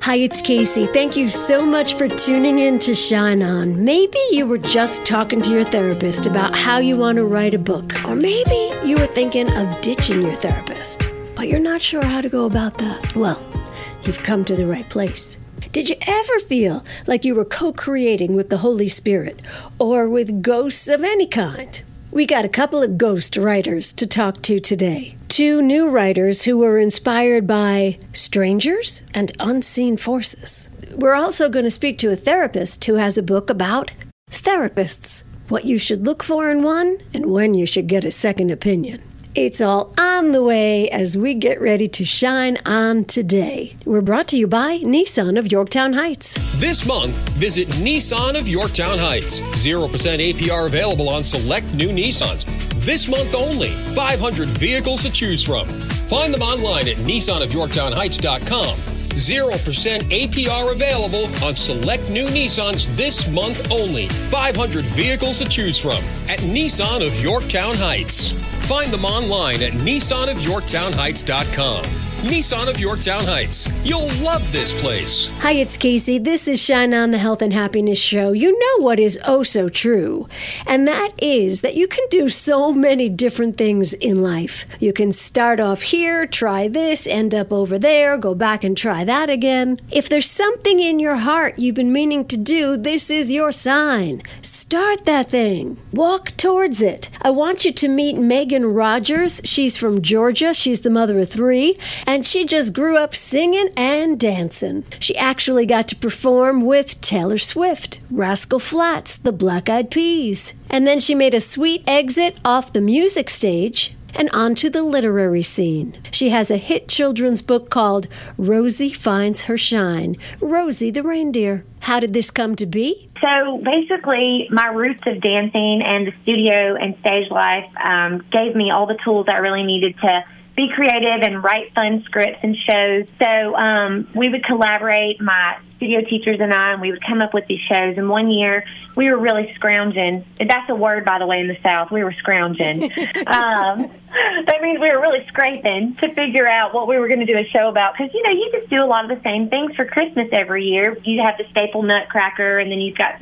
Hi, it's Casey. Thank you so much for tuning in to Shine On. Maybe you were just talking to your therapist about how you want to write a book, or maybe you were thinking of ditching your therapist, but you're not sure how to go about that. Well, you've come to the right place. Did you ever feel like you were co-creating with the Holy Spirit or with ghosts of any kind? We got a couple of ghost writers to talk to today. Two new writers who were inspired by strangers and unseen forces. We're also going to speak to a therapist who has a book about therapists, what you should look for in one and when you should get a second opinion. It's all on the way as we get ready to shine on today. We're brought to you by Nissan of Yorktown Heights. This month, visit Nissan of Yorktown Heights. 0% APR available on select new Nissans. This month only, 500 vehicles to choose from. Find them online at nissanofyorktownheights.com. 0% APR available on select new Nissans this month only. 500 vehicles to choose from at Nissan of Yorktown Heights. Find them online at nissanofyorktownheights.com. Nissan of Yorktown Heights. You'll love this place. Hi, it's Casey. This is Shine On, the Health and Happiness Show. You know what is oh so true, and that is that you can do so many different things in life. You can start off here, try this, end up over there, go back and try that again. If there's something in your heart you've been meaning to do, this is your sign. Start that thing. Walk towards it. I want you to meet Megan Rogers. She's from Georgia. She's the mother of 3. And she just grew up singing and dancing. She actually got to perform with Taylor Swift, Rascal Flatts, the Black Eyed Peas. And then she made a sweet exit off the music stage and onto the literary scene. She has a hit children's book called Rosie Finds Her Shine, Rosie the Reindeer. How did this come to be? So basically, my roots of dancing and the studio and stage life gave me all the tools I really needed to be creative and write fun scripts and shows. So we would collaborate, my studio teachers and I, and we would come up with these shows. And one year, we were really scrounging. That's a word, by the way, in the South. We were scrounging. That means we were really scraping to figure out what we were going to do a show about. Because, you just do a lot of the same things for Christmas every year. You have the staple nutcracker, and then you've got,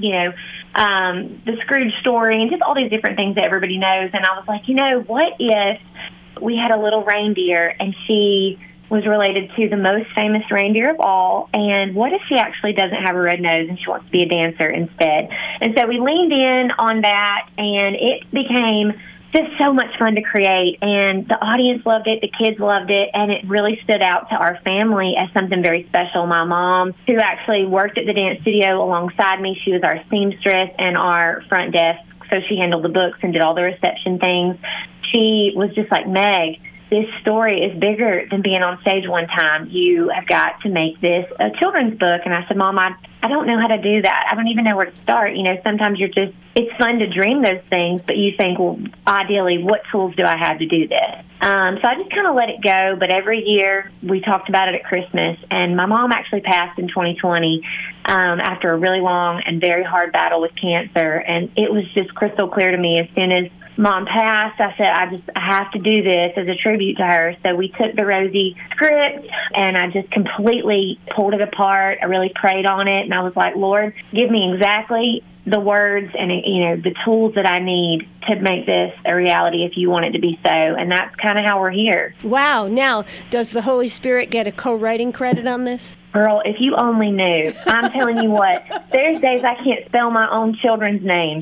the Scrooge story, and just all these different things that everybody knows. And I was like, what if we had a little reindeer, and she was related to the most famous reindeer of all, and what if she actually doesn't have a red nose and she wants to be a dancer instead? And so we leaned in on that, and it became just so much fun to create, and the audience loved it, the kids loved it, and it really stood out to our family as something very special. My mom, who actually worked at the dance studio alongside me, she was our seamstress and our front desk, so she handled the books and did all the reception things. She was just like, Meg, this story is bigger than being on stage one time. You have got to make this a children's book. And I said, Mom, I don't know how to do that. I don't even know where to start. Sometimes it's fun to dream those things, but you think, well, ideally, what tools do I have to do this? So I just kind of let it go. But every year we talked about it at Christmas. And my mom actually passed in 2020 after a really long and very hard battle with cancer. And it was just crystal clear to me as soon as Mom passed, I said, I have to do this as a tribute to her. So we took the Rosie script, and I just completely pulled it apart. I really prayed on it, and I was like, Lord, give me exactly the words and, the tools that I need to make this a reality if you want it to be so. And that's kind of how we're here. Wow. Now, does the Holy Spirit get a co-writing credit on this? Girl, if you only knew. I'm telling you what, there's days I can't spell my own children's names.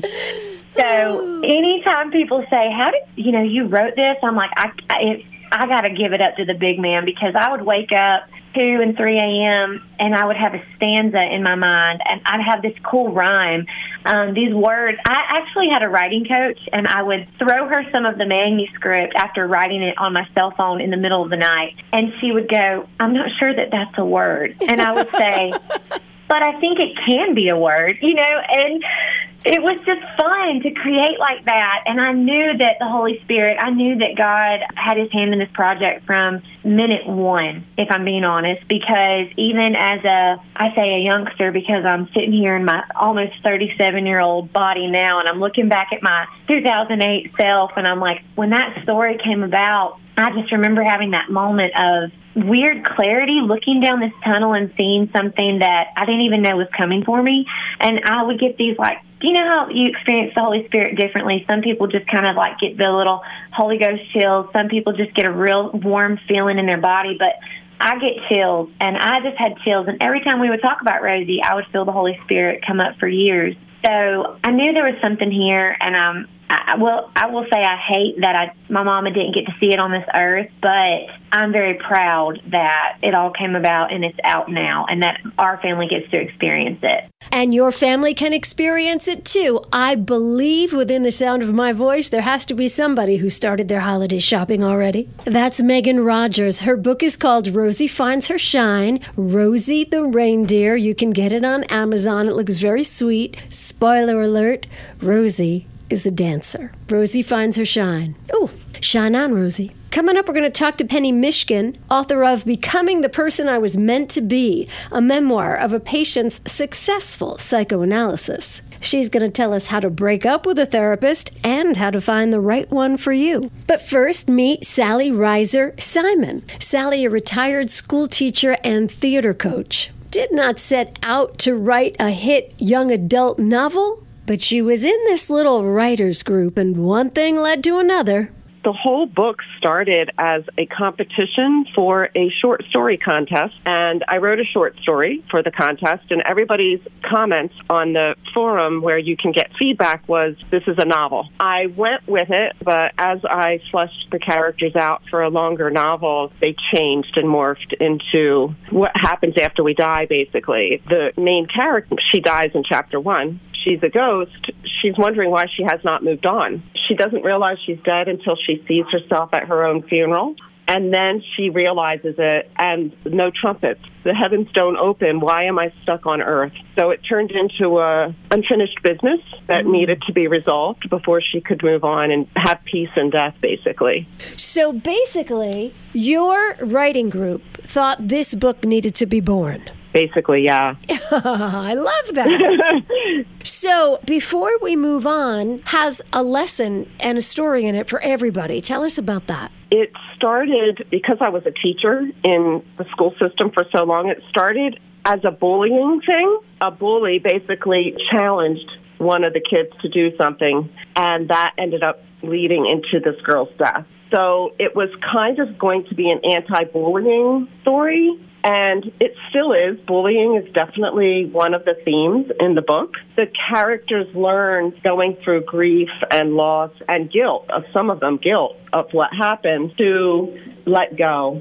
So anytime people say, how did, you wrote this? I'm like, I got to give it up to the big man, because I would wake up 2 and 3 a.m. and I would have a stanza in my mind, and I'd have this cool rhyme. These words, I actually had a writing coach, and I would throw her some of the manuscript after writing it on my cell phone in the middle of the night. And she would go, I'm not sure that that's a word. And I would say, but I think it can be a word, and it was just fun to create like that. And I knew that the Holy Spirit, I knew that God had his hand in this project from minute one, if I'm being honest, because even as I say a youngster, because I'm sitting here in my almost 37-year-old body now, and I'm looking back at my 2008 self, and I'm like, when that story came about, I just remember having that moment of weird clarity, looking down this tunnel and seeing something that I didn't even know was coming for me. And I would get these, like, do you know how you experience the Holy Spirit differently? Some people just kind of like get the little Holy Ghost chills. Some people just get a real warm feeling in their body. But I get chills, and I just had chills. And every time we would talk about Rosie, I would feel the Holy Spirit come up for years. So I knew there was something here, and I will say I hate that my mama didn't get to see it on this earth, but I'm very proud that it all came about and it's out now, and that our family gets to experience it. And your family can experience it too. I believe within the sound of my voice, there has to be somebody who started their holiday shopping already. That's Megan Rogers. Her book is called Rosie Finds Her Shine, Rosie the Reindeer. You can get it on Amazon. It looks very sweet. Spoiler alert, Rosie is a dancer. Rosie finds her shine. Oh, shine on, Rosie. Coming up, we're going to talk to Penny Mishkin, author of Becoming the Person I Was Meant to Be, a memoir of a patient's successful psychoanalysis. She's going to tell us how to break up with a therapist and how to find the right one for you. But first, meet Sally Reiser Simon. Sally, a retired school teacher and theater coach, did not set out to write a hit young adult novel, but she was in this little writers group, and one thing led to another. The whole book started as a competition for a short story contest, and I wrote a short story for the contest, and everybody's comments on the forum where you can get feedback was, this is a novel. I went with it, but as I fleshed the characters out for a longer novel, they changed and morphed into what happens after we die, basically. The main character, she dies in chapter 1. She's a ghost. She's wondering why she has not moved on. She doesn't realize she's dead until she sees herself at her own funeral. And then she realizes it, and no trumpets. The heavens don't open. Why am I stuck on earth? So it turned into a unfinished business that needed to be resolved before she could move on and have peace in death, basically. So basically, your writing group thought this book needed to be born. Basically, yeah. I love that. So before we move on, has a lesson and a story in it for everybody. Tell us about that. It started because I was a teacher in the school system for so long. It started as a bullying thing. A bully basically challenged one of the kids to do something, and that ended up leading into this girl's death. So it was kind of going to be an anti-bullying story. And it still is. Bullying is definitely one of the themes in the book. The characters learn going through grief and loss and guilt, of some of them guilt of what happened, to let go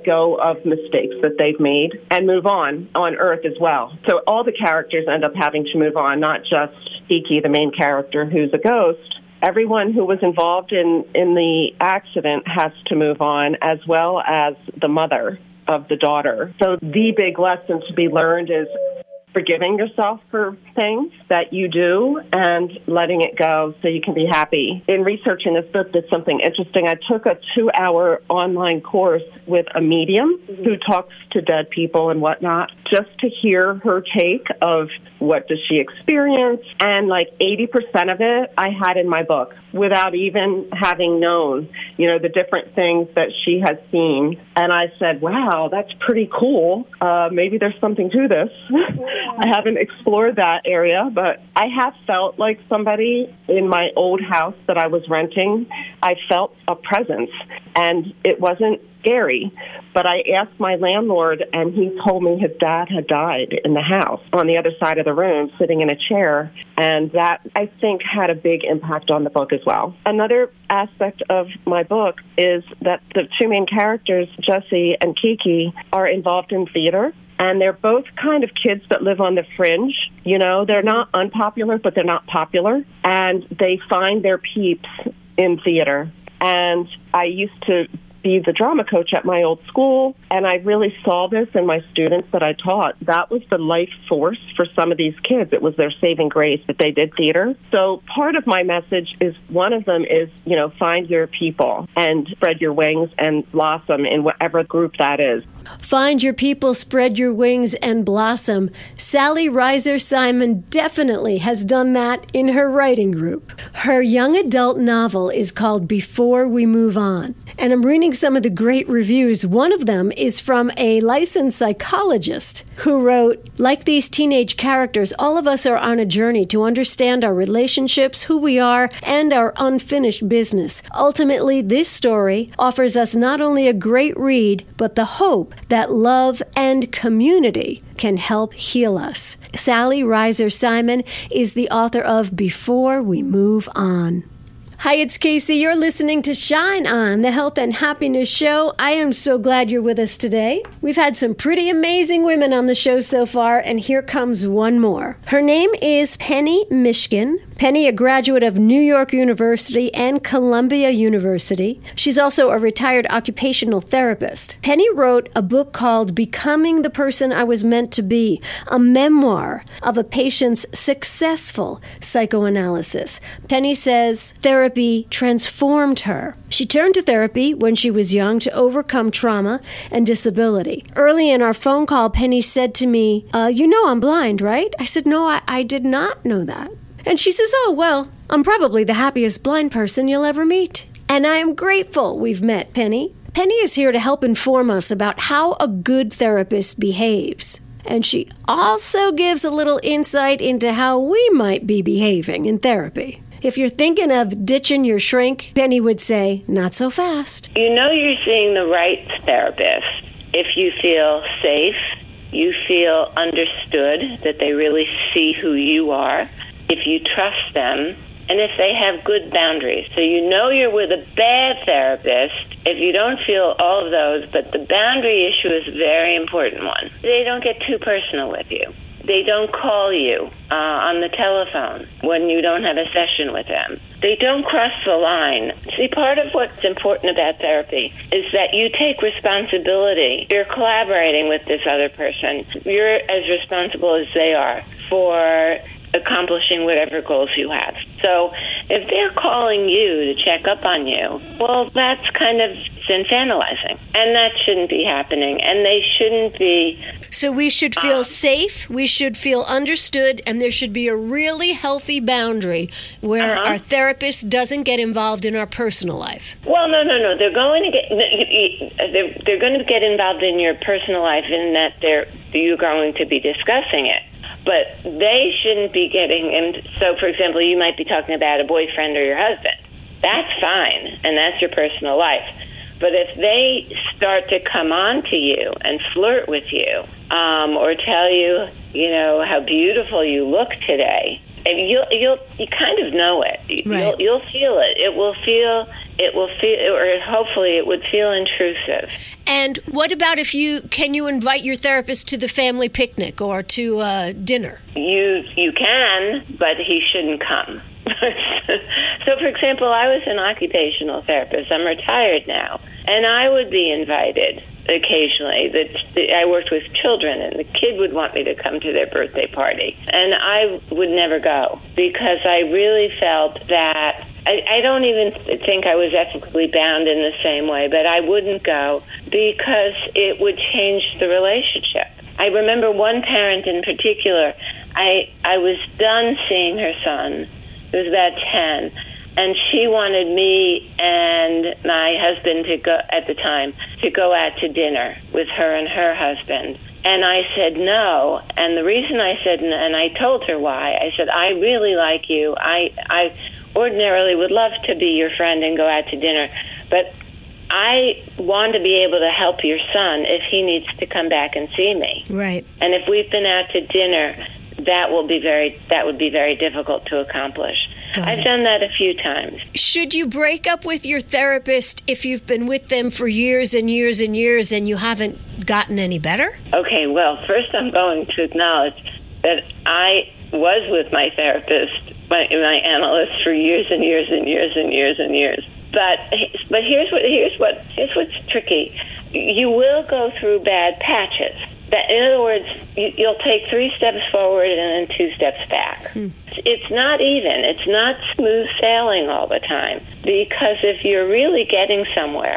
of mistakes that they've made and move on Earth as well. So all the characters end up having to move on, not just Kiki, the main character, who's a ghost. Everyone who was involved in the accident has to move on, as well as the mother of the daughter. So the big lesson to be learned is forgiving yourself for things that you do and letting it go so you can be happy. In researching this book, did something interesting. I took a 2-hour online course with a medium who talks to dead people and whatnot, just to hear her take of what does she experience. And like 80% of it I had in my book without even having known, the different things that she has seen. And I said, wow, that's pretty cool. Maybe there's something to this. I haven't explored that area, but I have felt like somebody in my old house that I was renting. I felt a presence, and it wasn't scary. But I asked my landlord, and he told me his dad had died in the house on the other side of the room, sitting in a chair. And that, I think, had a big impact on the book as well. Another aspect of my book is that the two main characters, Jessie and Kiki, are involved in theater. And they're both kind of kids that live on the fringe. They're not unpopular, but they're not popular. And they find their peeps in theater. And I used to be the drama coach at my old school, and I really saw this in my students that I taught. That was the life force for some of these kids. It was their saving grace that they did theater. So part of my message is, one of them is, find your people and spread your wings and blossom in whatever group that is. Find your people, spread your wings, and blossom. Sally Reiser Simon definitely has done that in her writing group. Her young adult novel is called Before We Move On. And I'm reading some of the great reviews. One of them is from a licensed psychologist who wrote, like these teenage characters, all of us are on a journey to understand our relationships, who we are, and our unfinished business. Ultimately, this story offers us not only a great read, but the hope that love and community can help heal us. Sally Reiser Simon is the author of Before We Move On. Hi, it's Casey. You're listening to Shine On, the Health and Happiness Show. I am so glad you're with us today. We've had some pretty amazing women on the show so far, and here comes one more. Her name is Penny Mishkin. Penny, a graduate of New York University and Columbia University. She's also a retired occupational therapist. Penny wrote a book called Becoming the Person I Was Meant to Be, a memoir of a patient's successful psychoanalysis. Penny says therapy transformed her. She turned to therapy when she was young to overcome trauma and disability. Early in our phone call, Penny said to me, you know I'm blind, right? I said, no, I did not know that. And she says, oh, well, I'm probably the happiest blind person you'll ever meet. And I am grateful we've met, Penny. Penny is here to help inform us about how a good therapist behaves. And she also gives a little insight into how we might be behaving in therapy. If you're thinking of ditching your shrink, Penny would say, not so fast. You know you're seeing the right therapist if you feel safe, you feel understood, that they really see who you are, if you trust them, and if they have good boundaries. So you know you're with a bad therapist if you don't feel all of those, but the boundary issue is a very important one. They don't get too personal with you. They don't call you on the telephone when you don't have a session with them. They don't cross the line. See, part of what's important about therapy is that you take responsibility. You're collaborating with this other person. You're as responsible as they are for accomplishing whatever goals you have. So if they're calling you to check up on you, well, that's kind of infantilizing. And that shouldn't be happening. And they shouldn't be... So we should feel safe, we should feel understood, and there should be a really healthy boundary where our therapist doesn't get involved in our personal life. Well, no. They're going to get... They're going to get involved in your personal life in that you're going to be discussing it. But they shouldn't be getting in. So, for example, you might be talking about a boyfriend or your husband. That's fine, and that's your personal life. But if they start to come on to you and flirt with you, or tell you, you know, how beautiful you look today, and you kind of know it. Right. You'll feel it. It will feel, or hopefully it would feel intrusive. And what about can you invite your therapist to the family picnic or to dinner? You can, but he shouldn't come. So, for example, I was an occupational therapist. I'm retired now, and I would be invited occasionally. I worked with children, and the kid would want me to come to their birthday party, and I would never go because I really felt that I don't even think I was ethically bound in the same way, but I wouldn't go because it would change the relationship. I remember one parent in particular, I was done seeing her son. It was about 10, and she wanted me and my husband to go, at the time, to go out to dinner with her and her husband. And I said no, and the reason I said no, and I told her why, I said, I really like you. I ordinarily would love to be your friend and go out to dinner, but I want to be able to help your son if he needs to come back and see me. Right. And if we've been out to dinner, that would be very difficult to accomplish. I've done that a few times. Should you break up with your therapist if you've been with them for years and years and years and you haven't gotten any better? Okay, well, first I'm going to acknowledge that I was with my therapist, my analyst, for years and years and years and years and years. But here's what's tricky. You will go through bad patches. That, in other words, you'll take 3 steps forward and then 2 steps back. It's not even. It's not smooth sailing all the time. Because if you're really getting somewhere,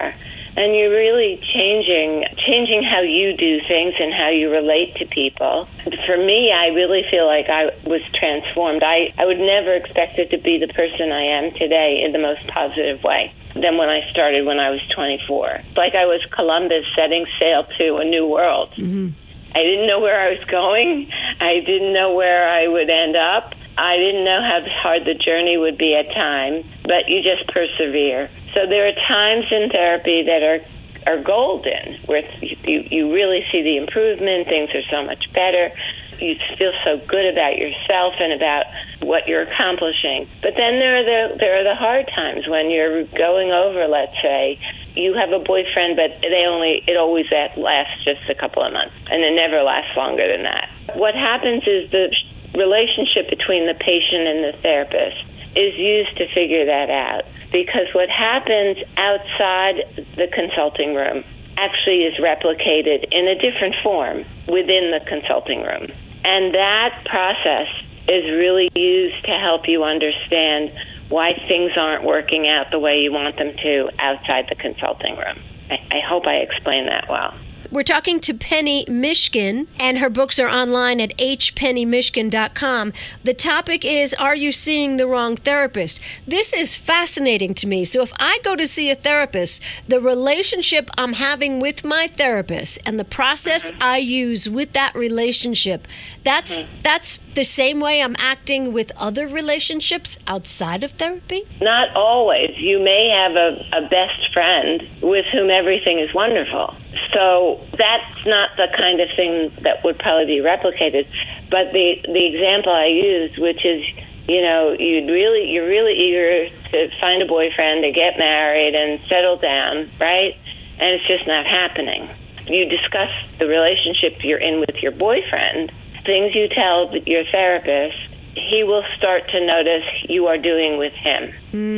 and you're really changing how you do things and how you relate to people. For me, I really feel like I was transformed. I would never expect it to be the person I am today in the most positive way than when I started when I was 24. It's like I was Columbus setting sail to a new world. Mm-hmm. I didn't know where I was going. I didn't know where I would end up. I didn't know how hard the journey would be at times, but you just persevere. So there are times in therapy that are golden, where you really see the improvement, things are so much better, you feel so good about yourself and about what you're accomplishing. But then there are the hard times when you're going over, let's say, you have a boyfriend, but it always lasts just a couple of months, and it never lasts longer than that. What happens is the relationship between the patient and the therapist is used to figure that out, because what happens outside the consulting room actually is replicated in a different form within the consulting room. And that process is really used to help you understand why things aren't working out the way you want them to outside the consulting room. I hope I explained that well. We're talking to Penny Mishkin, and her books are online at hpennymishkin.com. The topic is, are you seeing the wrong therapist? This is fascinating to me. So if I go to see a therapist, the relationship I'm having with my therapist and the process I use with that relationship, that's the same way I'm acting with other relationships outside of therapy? Not always. You may have a best friend with whom everything is wonderful. So that's not the kind of thing that would probably be replicated. But the example I used, which is, you're really eager to find a boyfriend, to get married and settle down, right? And it's just not happening. You discuss the relationship you're in with your boyfriend, things you tell your therapist, he will start to notice you are doing with him.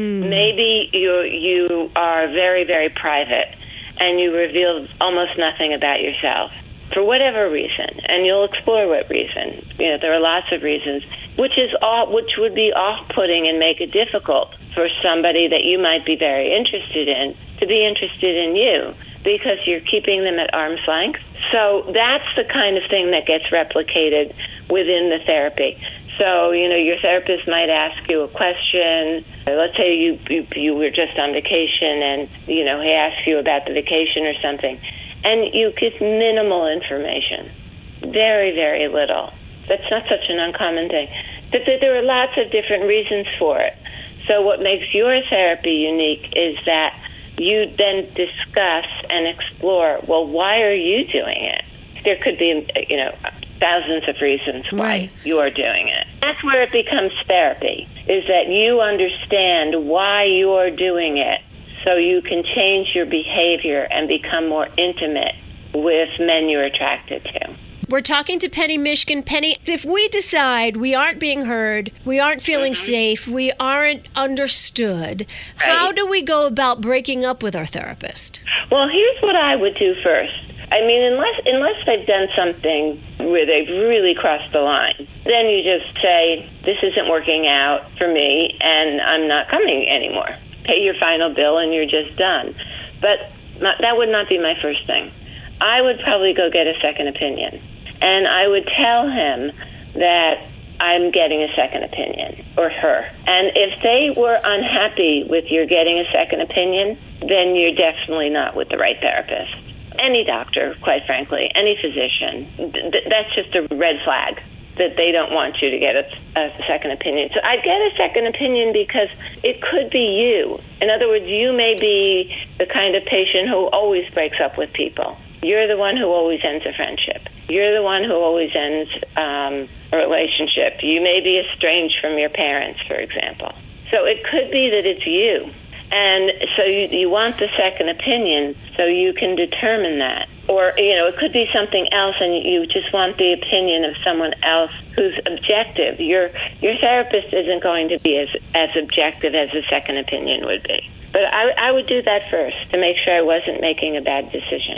Maybe you are very, very private, and you reveal almost nothing about yourself for whatever reason, and you'll explore what reason. There are lots of reasons, which would be off-putting and make it difficult for somebody that you might be very interested in to be interested in you, because you're keeping them at arm's length. So that's the kind of thing that gets replicated within the therapy. So, your therapist might ask you a question. Let's say you were just on vacation and, he asks you about the vacation or something, and you give minimal information, very, very little. That's not such an uncommon thing. But there are lots of different reasons for it. So what makes your therapy unique is that you then discuss and explore, well, why are you doing it? There could be, thousands of reasons why you are doing it. That's where it becomes therapy, is that you understand why you are doing it so you can change your behavior and become more intimate with men you're attracted to. We're talking to Penny Mishkin. Penny, if we decide we aren't being heard, we aren't feeling safe, we aren't understood, how do we go about breaking up with our therapist? Well, here's what I would do first. I mean, unless they've done something where they've really crossed the line, then you just say, this isn't working out for me and I'm not coming anymore. Pay your final bill and you're just done. But that would not be my first thing. I would probably go get a second opinion. And I would tell him that I'm getting a second opinion, or her. And if they were unhappy with your getting a second opinion, then you're definitely not with the right therapist. Any doctor, quite frankly, any physician, that's just a red flag that they don't want you to get a second opinion. So I'd get a second opinion because it could be you. In other words, you may be the kind of patient who always breaks up with people. You're the one who always ends a friendship. You're the one who always ends a relationship. You may be estranged from your parents, for example. So it could be that it's you. And so you want the second opinion so you can determine that. Or, it could be something else and you just want the opinion of someone else who's objective. Your therapist isn't going to be as objective as a second opinion would be. But I would do that first to make sure I wasn't making a bad decision.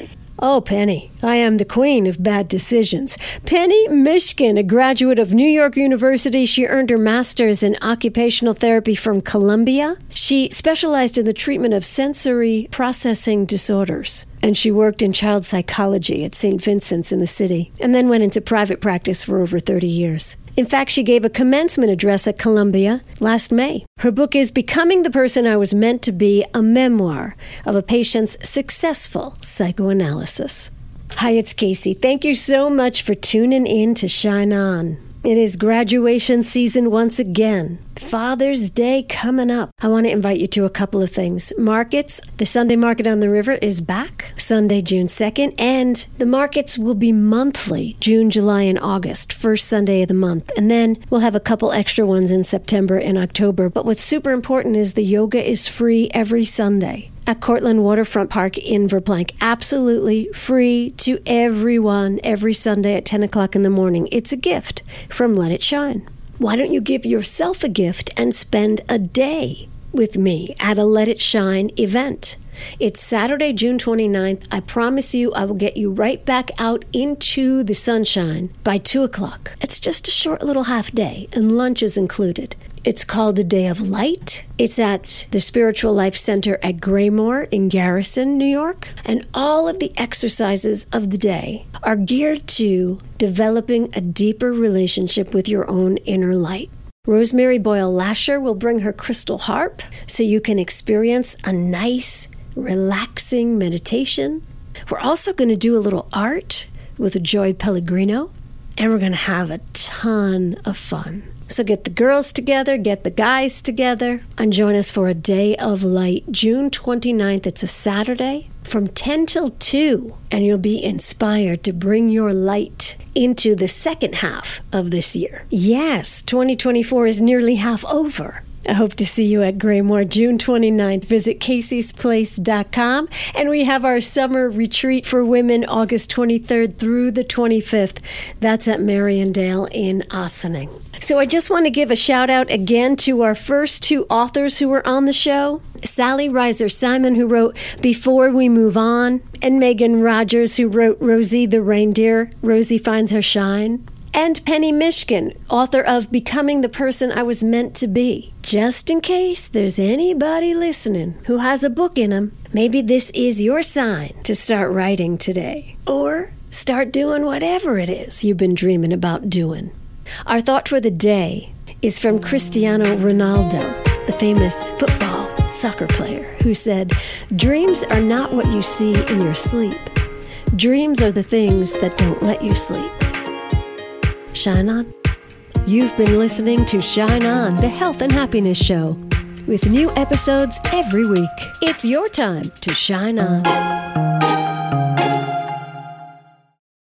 Oh, Penny, I am the queen of bad decisions. Penny Mishkin, a graduate of New York University, she earned her master's in occupational therapy from Columbia. She specialized in the treatment of sensory processing disorders. And she worked in child psychology at St. Vincent's in the city, and then went into private practice for over 30 years. In fact, she gave a commencement address at Columbia last May. Her book is Becoming the Person I Was Meant to Be, a memoir of a patient's successful psychoanalysis. Hi, it's Casey. Thank you so much for tuning in to Shine On. It is graduation season once again. Father's Day coming up. I want to invite you to a couple of things. Markets. The Sunday Market on the River is back Sunday, June 2nd, and the markets will be monthly, June, July, and August, first Sunday of the month. And then we'll have a couple extra ones in September and October. But what's super important is the yoga is free every Sunday at Cortland Waterfront Park in Verplanck. Absolutely free to everyone every Sunday at 10 o'clock in the morning. It's a gift from Let It Shine. Why don't you give yourself a gift and spend a day with me at a Let It Shine event? It's Saturday, June 29th. I promise you I will get you right back out into the sunshine by 2 o'clock. It's just a short little half day, and lunch is included. It's called A Day of Light. It's at the Spiritual Life Center at Graymore in Garrison, New York. And all of the exercises of the day are geared to developing a deeper relationship with your own inner light. Rosemary Boyle Lasher will bring her crystal harp so you can experience a nice, relaxing meditation. We're also going to do a little art with Joy Pellegrino, and we're going to have a ton of fun. So get the girls together, get the guys together, and join us for A Day of Light, June 29th. It's a Saturday from 10 till 2, and you'll be inspired to bring your light into the second half of this year. Yes, 2024 is nearly half over. I hope to see you at Graymore, June 29th. Visit caseysplace.com. And we have our summer retreat for women August 23rd through the 25th. That's at Mariondale in Ossining. So I just want to give a shout out again to our first two authors who were on the show. Sally Reiser Simon, who wrote Before We Move On, and Megan Rogers, who wrote Rosie the Reindeer, Rosie Finds Her Shine. And Penny Mishkin, author of Becoming the Person I Was Meant to Be. Just in case there's anybody listening who has a book in them, maybe this is your sign to start writing today. Or start doing whatever it is you've been dreaming about doing. Our thought for the day is from Cristiano Ronaldo, the famous football soccer player, who said, "Dreams are not what you see in your sleep. Dreams are the things that don't let you sleep." Shine on. You've been listening to Shine On, the Health and Happiness Show, with new episodes every week. It's your time to shine on.